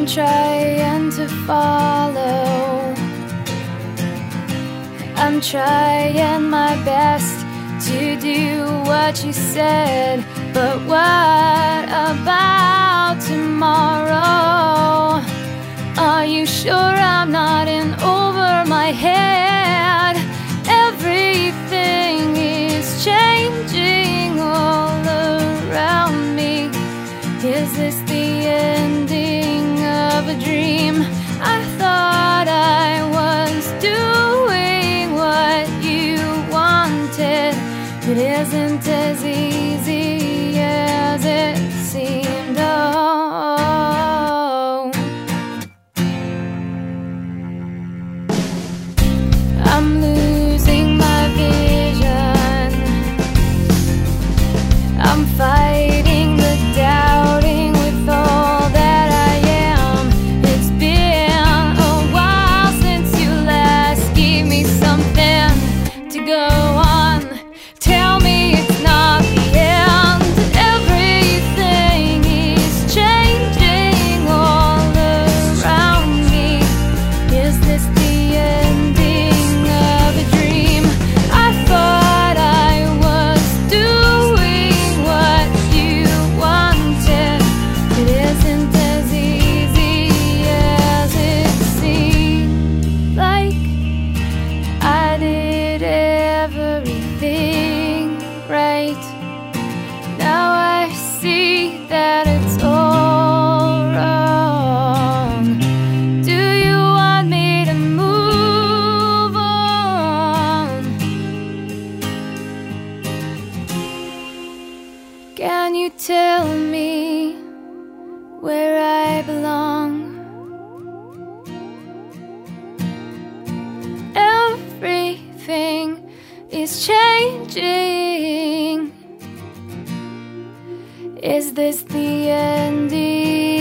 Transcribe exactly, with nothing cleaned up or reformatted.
I'm trying to follow. I'm trying my best to do what you said, but what about tomorrow? Are you sure I'm not in over my head? Everything is changing all around me. Is this the ending of a dream? I thought I was doing what you wanted. It isn't as easy as it seemed. Oh, I'm losing my vision. I'm fighting the doubting with all that I am. It's been a while since you last gave me something to go on. Tell me it's not the end. Everything is changing all around me. Is this the ending of a dream? I thought I was doing what you wanted. It isn't as easy as it seemed. Like I did everything right. Now I see that it's all wrong. Do you want me to move on? Can you tell me where I belong? Everything is changing. Is this the ending?